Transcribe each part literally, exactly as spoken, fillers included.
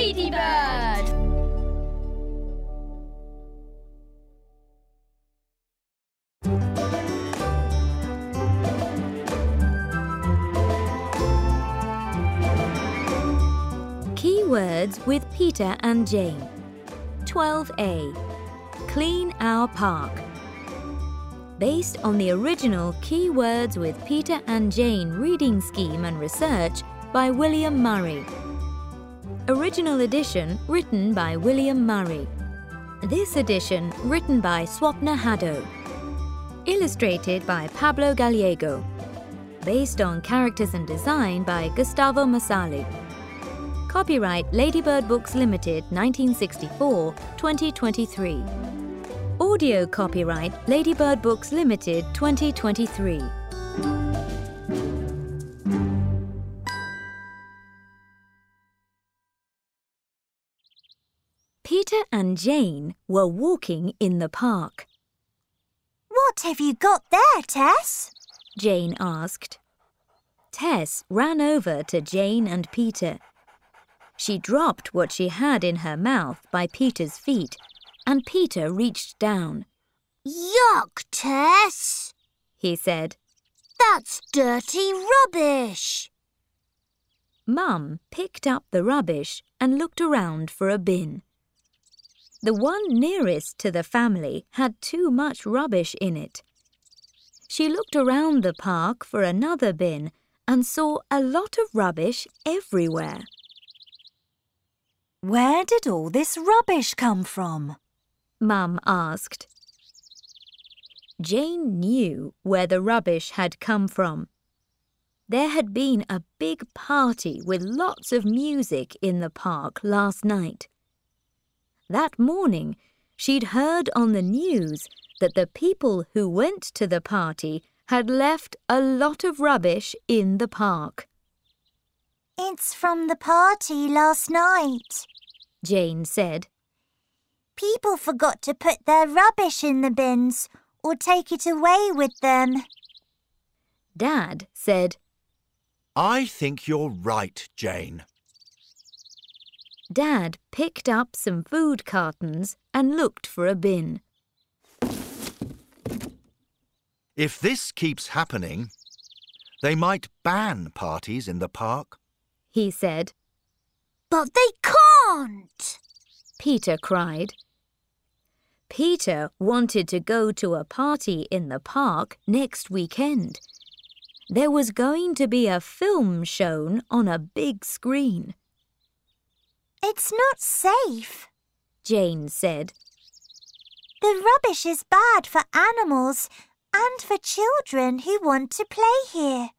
Ladybird! Keywords with Peter and Jane. twelve A. Clean our park. Based on the original Keywords with Peter and Jane reading scheme and research by William Murray. Original edition written by William Murray. This edition written by Swapna Haddo. Illustrated by Pablo Gallego. Based on characters and design by Gustavo Masali. Copyright Ladybird Books Limited nineteen sixty-four to twenty twenty-three. Audio copyright Ladybird Books Limited twenty twenty-three. Peter and Jane were walking in the park. What have you got there, Tess? Jane asked. Tess ran over to Jane and Peter. She dropped what she had in her mouth by Peter's feet, and Peter reached down. Yuck, Tess, he said. That's dirty rubbish. Mum picked up the rubbish and looked around for a bin. The one nearest to the family had too much rubbish in it. She looked around the park for another bin and saw a lot of rubbish everywhere. Where did all this rubbish come from? Mum asked. Jane knew where the rubbish had come from. There had been a big party with lots of music in the park last night. That morning, she'd heard on the news that the people who went to the party had left a lot of rubbish in the park. It's from the party last night, Jane said. People forgot to put their rubbish in the bins or take it away with them. Dad said, I think you're right, Jane. Dad picked up some food cartons and looked for a bin. If this keeps happening, they might ban parties in the park, he said. But they can't, Peter cried. Peter wanted to go to a party in the park next weekend. There was going to be a film shown on a big screen. It's not safe, Jane said. The rubbish is bad for animals and for children who want to play here.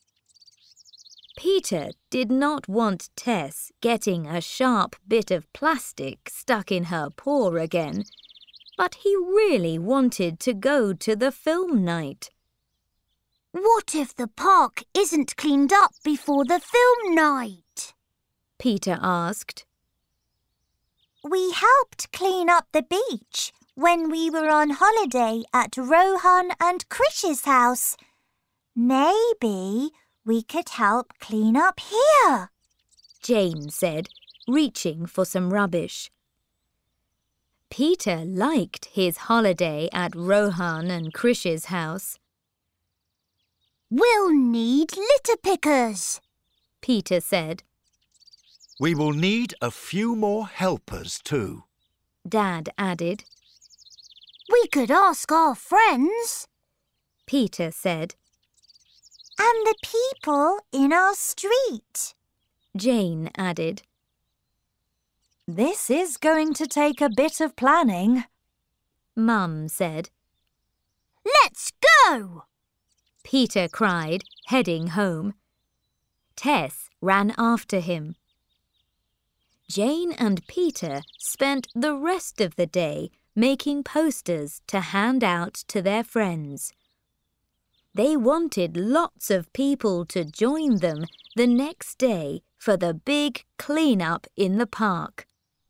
Peter did not want Tess getting a sharp bit of plastic stuck in her paw again, but he really wanted to go to the film night. What if the park isn't cleaned up before the film night? Peter asked. We helped clean up the beach when we were on holiday at Rohan and Krish's house. Maybe we could help clean up here, Jane said, reaching for some rubbish. Peter liked his holiday at Rohan and Krish's house. We'll need litter pickers, Peter said. We will need a few more helpers too, Dad added. We could ask our friends, Peter said. And the people in our street, Jane added. This is going to take a bit of planning, Mum said. Let's go! Peter cried, heading home. Tess ran after him. Jane and Peter spent the rest of the day making posters to hand out to their friends. They wanted lots of people to join them the next day for the big clean-up in the park.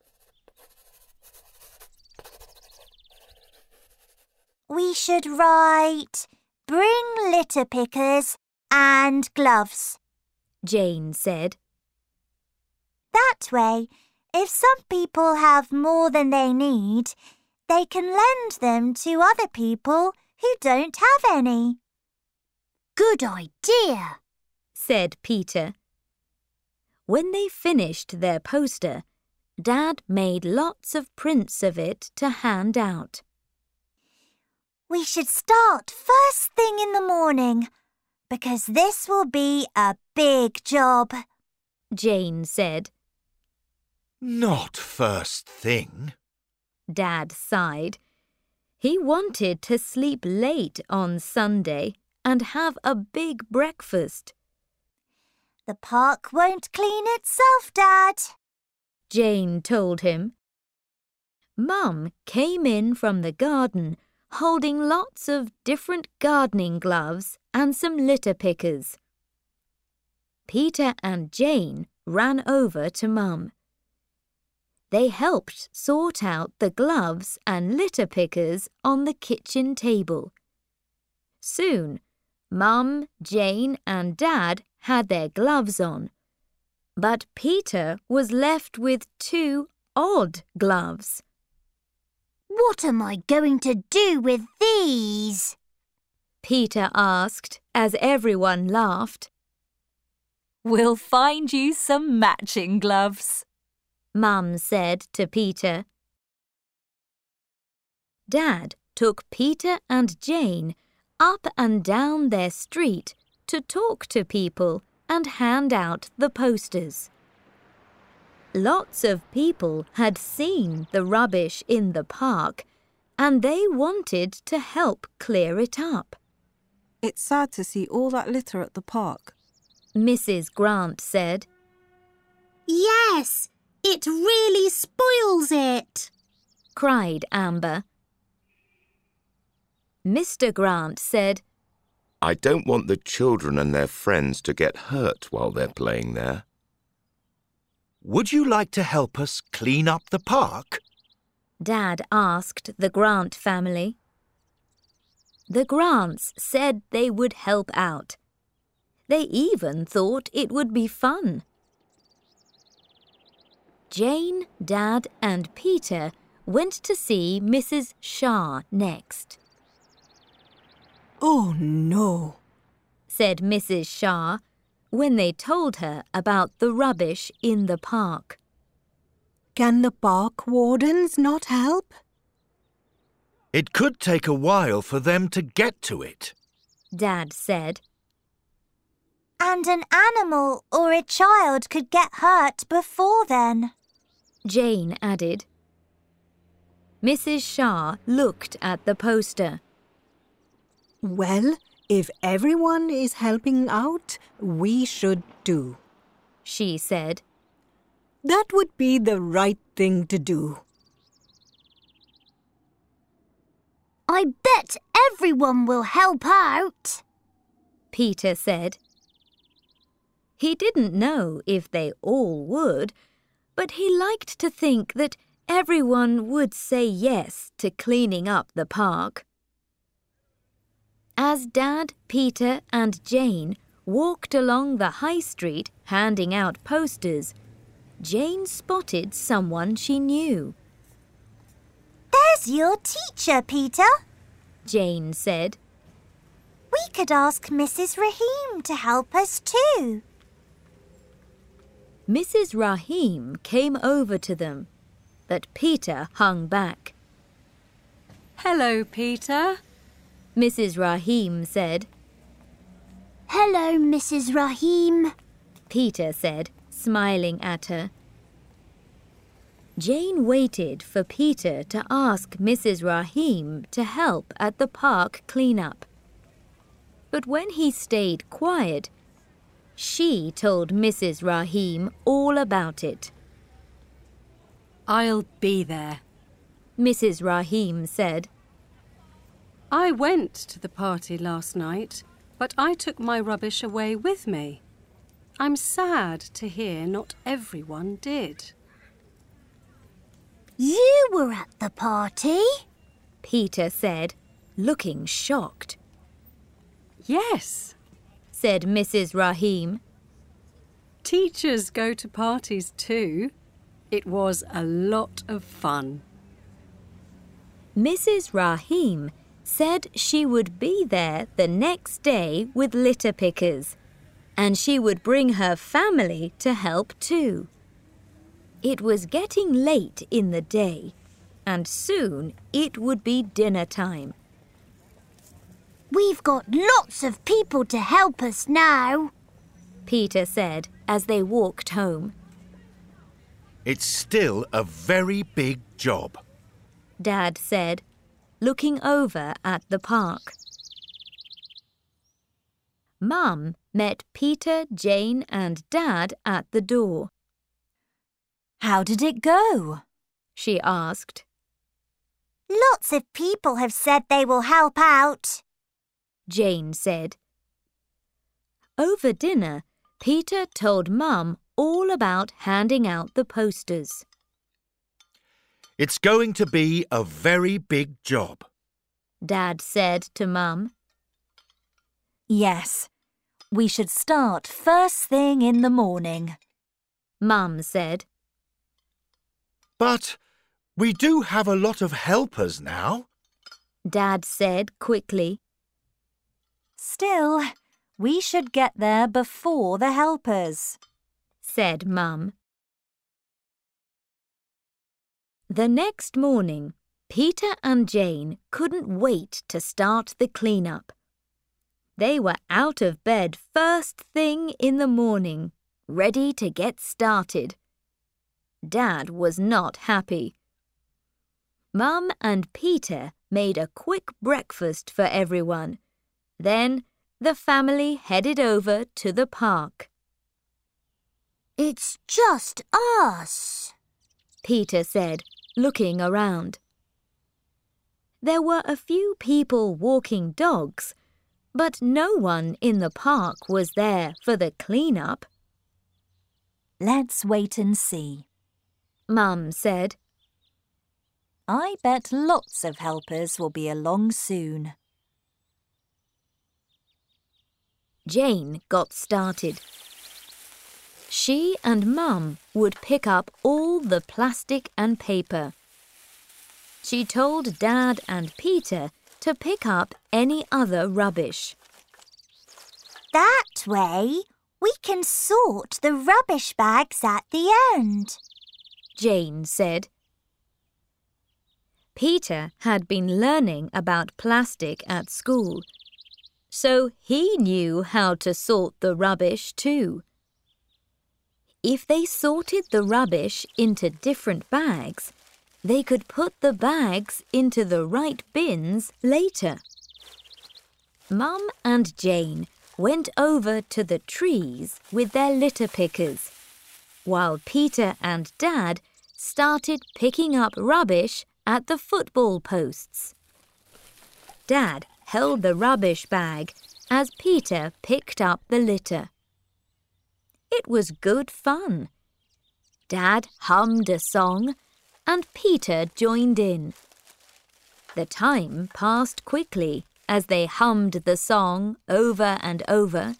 We should write, bring litter pickers and gloves, Jane said. That way, If some people have more than they need, they can lend them to other people who don't have any. Good idea, said Peter. When they finished their poster, Dad made lots of prints of it to hand out. We should start first thing in the morning, because this will be a big job, Jane said. Not first thing, Dad sighed. He wanted to sleep late on Sunday and have a big breakfast. The park won't clean itself, Dad, Jane told him. Mum came in from the garden holding lots of different gardening gloves and some litter pickers. Peter and Jane ran over to Mum. They helped sort out the gloves and litter pickers on the kitchen table. Soon, Mum, Jane and Dad had their gloves on, but Peter was left with two odd gloves. What am I going to do with these? Peter asked as everyone laughed. We'll find you some matching gloves, Mum said to Peter. Dad took Peter and Jane up and down their street to talk to people and hand out the posters. Lots of people had seen the rubbish in the park and they wanted to help clear it up. It's sad to see all that litter at the park, Missus Grant said. Yes, it really spoils it, cried Amber. Mister Grant said, I don't want the children and their friends to get hurt while they're playing there. Would you like to help us clean up the park? Dad asked the Grant family. The Grants said they would help out. They even thought it would be fun. Jane, Dad and Peter went to see Missus Shah next. Oh no, said Missus Shah when they told her about the rubbish in the park. Can the park wardens not help? It could take a while for them to get to it, Dad said. And an animal or a child could get hurt before then, Jane added. Missus Shah looked at the poster. Well, if everyone is helping out, we should too, she said. That would be the right thing to do. I bet everyone will help out, Peter said. He didn't know if they all would, but he liked to think that everyone would say yes to cleaning up the park. As Dad, Peter and Jane walked along the high street handing out posters, Jane spotted someone she knew. There's your teacher, Peter, Jane said. We could ask Missus Rahim to help us too. Missus Rahim came over to them, but Peter hung back. Hello, Peter, Missus Rahim said. Hello, Missus Rahim, Peter said, smiling at her. Jane waited for Peter to ask Missus Rahim to help at the park cleanup. But when he stayed quiet, she told Missus Rahim all about it. I'll be there, Missus Rahim said. I went to the party last night, but I took my rubbish away with me. I'm sad to hear not everyone did. You were at the party? Peter said, looking shocked. Yes, said Missus Rahim. Teachers go to parties too. It was a lot of fun. Missus Rahim said she would be there the next day with litter pickers, and she would bring her family to help too. It was getting late in the day, and soon it would be dinner time. We've got lots of people to help us now, Peter said as they walked home. It's still a very big job, Dad said, looking over at the park. Mum met Peter, Jane and Dad at the door. How did it go? She asked. Lots of people have said they will help out, Jane said. Over dinner, Peter told Mum all about handing out the posters. It's going to be a very big job, Dad said to Mum. Yes, we should start first thing in the morning, Mum said. But we do have a lot of helpers now, Dad said quickly. Still, we should get there before the helpers, said Mum. The next morning, Peter and Jane couldn't wait to start the clean-up. They were out of bed first thing in the morning, ready to get started. Dad was not happy. Mum and Peter made a quick breakfast for everyone. Then the family headed over to the park. It's just us, Peter said, looking around. There were a few people walking dogs, but no one in the park was there for the clean-up. Let's wait and see, Mum said. I bet lots of helpers will be along soon. Jane got started. She and Mum would pick up all the plastic and paper. She told Dad and Peter to pick up any other rubbish. That way, we can sort the rubbish bags at the end, Jane said. Peter had been learning about plastic at school, so he knew how to sort the rubbish too. If they sorted the rubbish into different bags, they could put the bags into the right bins later. Mum and Jane went over to the trees with their litter pickers, while Peter and Dad started picking up rubbish at the football posts. Dad held the rubbish bag as Peter picked up the litter. It was good fun. Dad hummed a song and Peter joined in. The time passed quickly as they hummed the song over and over.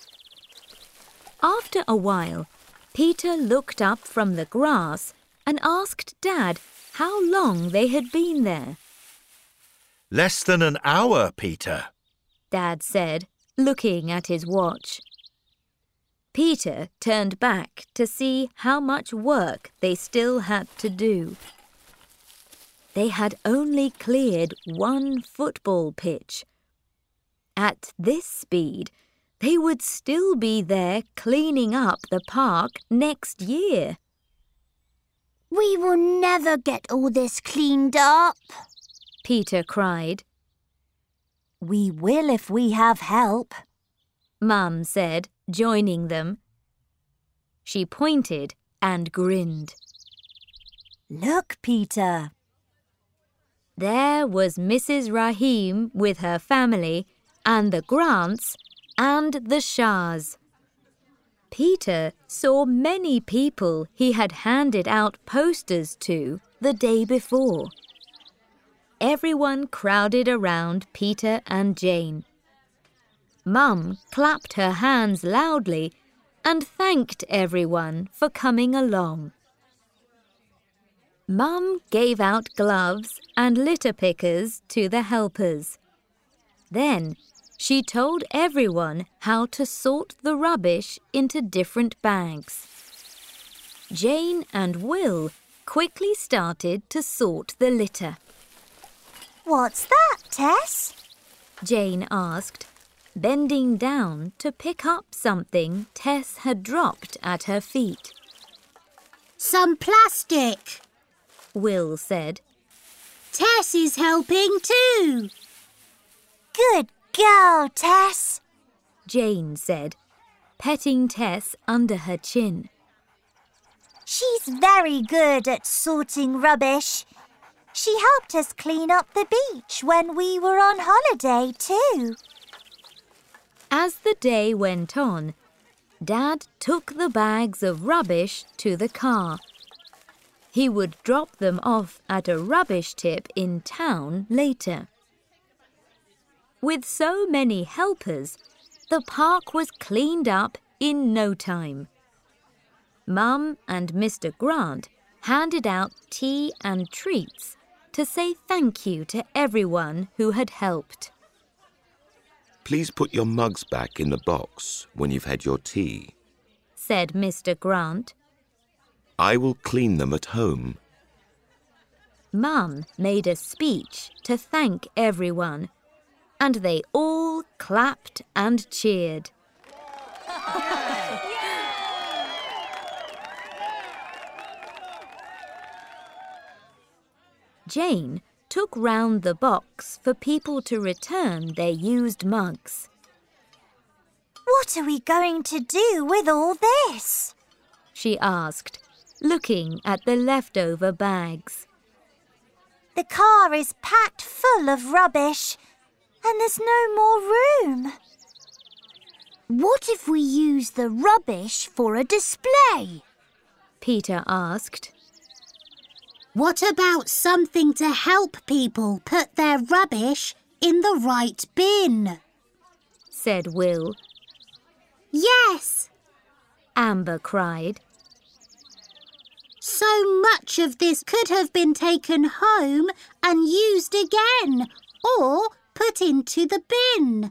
After a while, Peter looked up from the grass and asked Dad how long they had been there. Less than an hour, Peter, Dad said, looking at his watch. Peter turned back to see how much work they still had to do. They had only cleared one football pitch. At this speed, they would still be there cleaning up the park next year. We will never get all this cleaned up, Peter cried. We will if we have help, Mum said, joining them. She pointed and grinned. Look, Peter. There was Missus Rahim with her family and the Grants and the Shahs. Peter saw many people he had handed out posters to the day before. Everyone crowded around Peter and Jane. Mum clapped her hands loudly and thanked everyone for coming along. Mum gave out gloves and litter pickers to the helpers. Then she told everyone how to sort the rubbish into different bags. Jane and Will quickly started to sort the litter. What's that, Tess? Jane asked, bending down to pick up something Tess had dropped at her feet. Some plastic, Will said. Tess is helping too. Good girl, Tess, Jane said, petting Tess under her chin. She's very good at sorting rubbish. She helped us clean up the beach when we were on holiday too. As the day went on, Dad took the bags of rubbish to the car. He would drop them off at a rubbish tip in town later. With so many helpers, the park was cleaned up in no time. Mum and Mister Grant handed out tea and treats to say thank you to everyone who had helped. Please put your mugs back in the box when you've had your tea, said Mister Grant. I will clean them at home. Mum made a speech to thank everyone, and they all clapped and cheered. Jane took round the box for people to return their used mugs. What are we going to do with all this? She asked, looking at the leftover bags. The car is packed full of rubbish, and there's no more room. What if we use the rubbish for a display? Peter asked. What about something to help people put their rubbish in the right bin? Said Will. Yes, Amber cried. So much of this could have been taken home and used again, or put into the bin.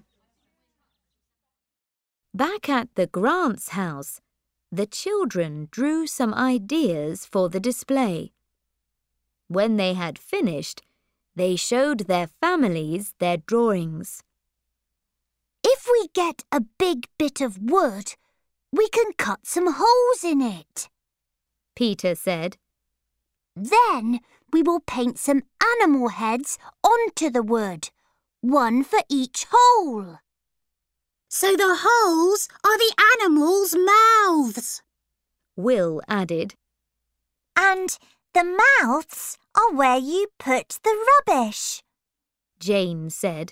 Back at the Grants' house, the children drew some ideas for the display. When they had finished, they showed their families their drawings. If we get a big bit of wood, we can cut some holes in it, Peter said. Then we will paint some animal heads onto the wood, one for each hole. So the holes are the animals' mouths, Will added. And the mouths are where you put the rubbish, Jane said.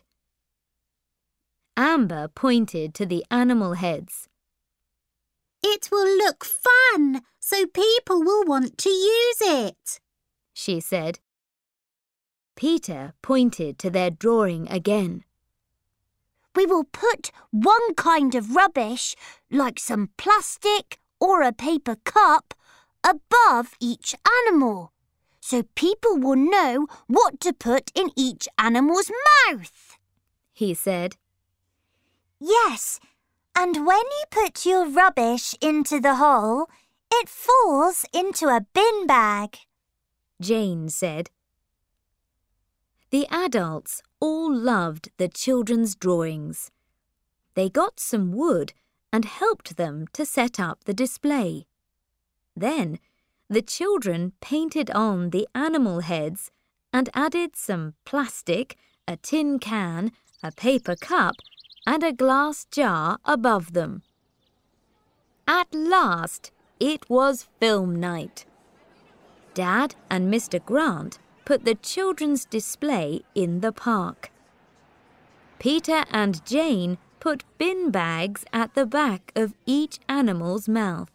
Amber pointed to the animal heads. It will look fun, so people will want to use it, she said. Peter pointed to their drawing again. We will put one kind of rubbish, like some plastic or a paper cup, above each animal, so people will know what to put in each animal's mouth, he said. Yes, and when you put your rubbish into the hole, it falls into a bin bag, Jane said. The adults all loved the children's drawings. They got some wood and helped them to set up the display. Then the children painted on the animal heads and added some plastic, a tin can, a paper cup, and a glass jar above them. At last, it was film night. Dad and Mister Grant put the children's display in the park. Peter and Jane put bin bags at the back of each animal's mouth.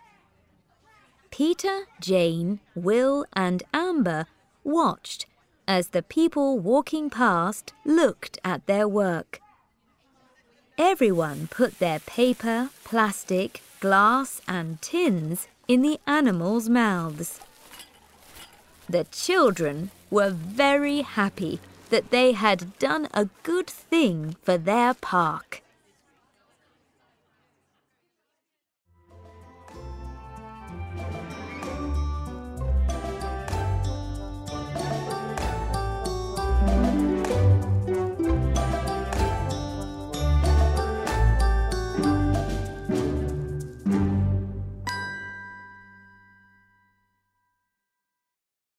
Peter, Jane, Will and Amber watched as the people walking past looked at their work. Everyone put their paper, plastic, glass and tins in the animals' mouths. The children were very happy that they had done a good thing for their park.